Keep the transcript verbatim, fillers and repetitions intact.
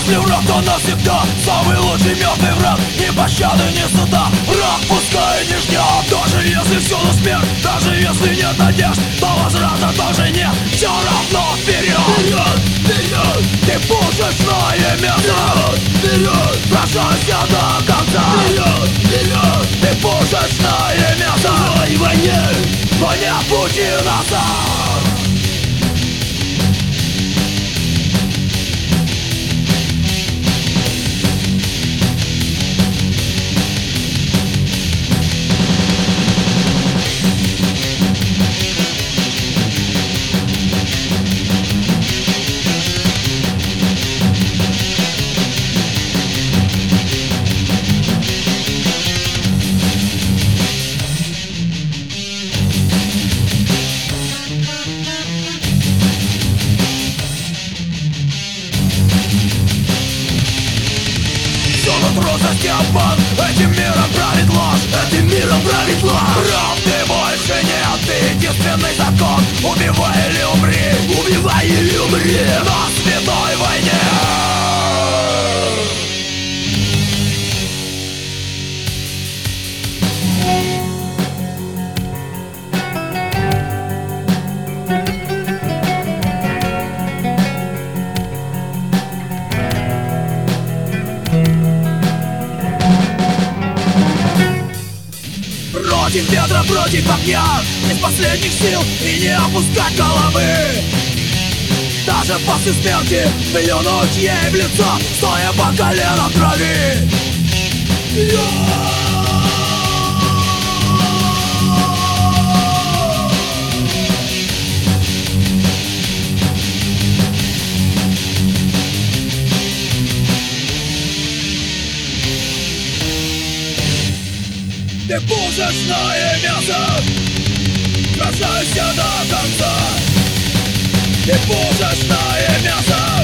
Если враг, то навсегда. Самый лучший мертвый враг. Ни пощады, ни суда. Враг пускай не ждет. Даже если всюду смерть, даже если нет надежд, то возврата тоже нет. Все равно вперед, вперед, вперед. Ты пушечное мясо. Вперед, сражайся до конца. Вперед, вперед. Ты пушечное мясо. В войне, но нет пути назад. Трусость и обман, этим миром правит ложь, этим миром правит ложь. Правды больше нет, ты единственный закон. Убивай или умри, убивай или умри на святой войне. Против ветра, против огня, из последних сил и не опускать головы. Даже после смерти плюнуть ей в лицо, стоя по колено в крови. Ты пушечное мясо, сражайся до конца. Ты пушечное мясо.